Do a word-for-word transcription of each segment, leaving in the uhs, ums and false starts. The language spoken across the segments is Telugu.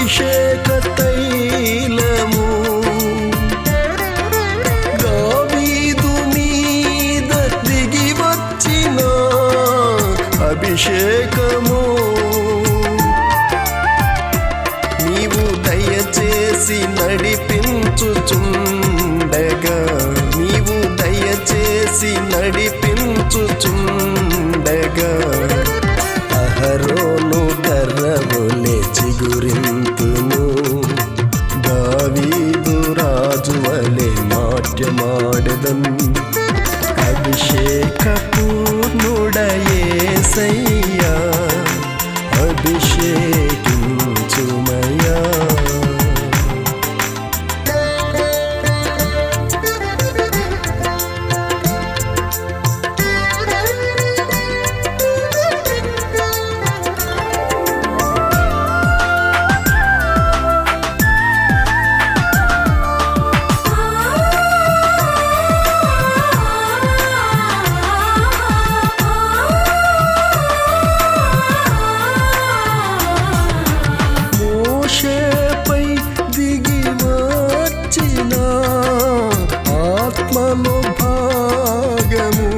అభిషేక తైలము దావీదు మీద దిగి వచ్చిన అభిషేకము నీవు దయచేసి నడిపించుచుండగా నీవు దయచేసి నడిపించుచుండగా అహరోను కర్రవోలే చిగురింతును దావీదు రాజు వలె నాట్యమాడెదన్ అభిషేక పూర్ణుడా యేసయ్యా అభిషేకించుమయ్యా మోషేపై దిగి వచ్చిన ఆత్మలో భాగము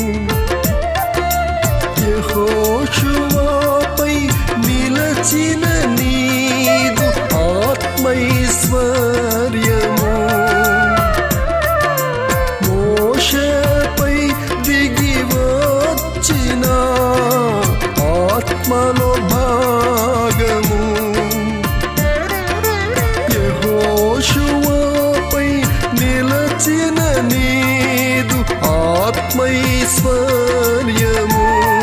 యెహోషువపై నిలచిన నీదు ఆత్మైశ్వర్యము మోషేపై దిగి వచ్చిన ఆత్మలో భాగము యెహోషువపై నిలచిన నీదు ఆత్మైశ్వర్యము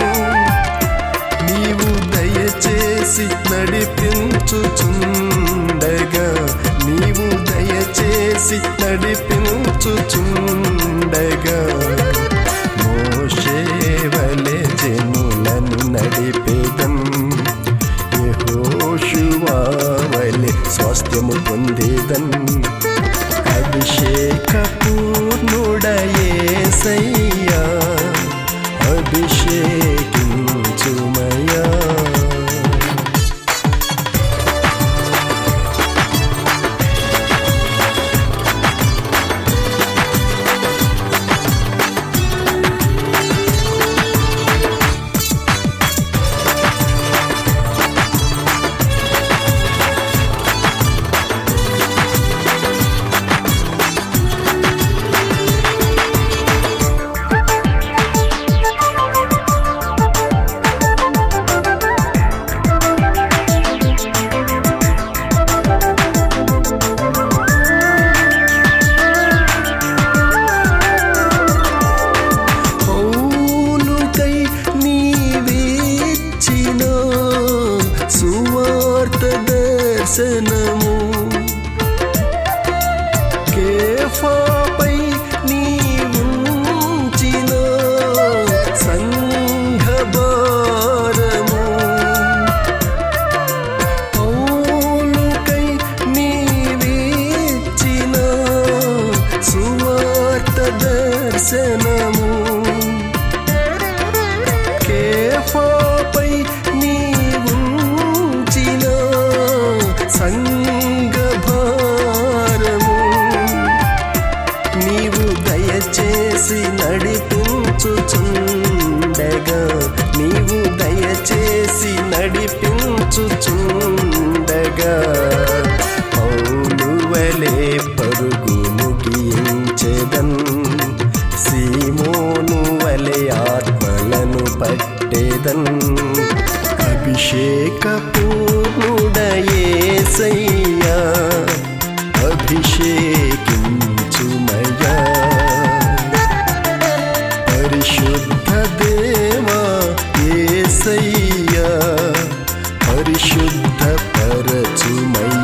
నీవు దయచేసి నడిపించుచుండగా నీవు దయచేసి నడిపించుచుండగా మోషే వలె జనులను నడిపేదం యెహోషువ వలె స్వాస్థ్యము పొందేదన్ అభిషేక పూర్ణుడా యేసయ్యా అభిషేకించుమయ్యా పౌలుకై నీవిచ్చిన సువార్త దర్శనము కేఫాపై నీవుంచిన సంఘ భారము పౌలుకై నీవిచ్చిన సువార్త దర్శనము కేఫాపై నీవుంచిన సంఘ భారము నీవు దయచేసి నడిపించుచుండగా నీవు దయచేసి నడిపించుచుండగా పౌలు వలె పరుగు ముగించెదన్ సీమోను వలె ఆత్మలను పట్టెదన్ అభిషేక పూర్ణుడా యేసయ్యా అభిషేకించుమయ్యా పరిశుద్ధ దేవా యేసయ్యా పరిశుద్ధ పరచుమయ్యా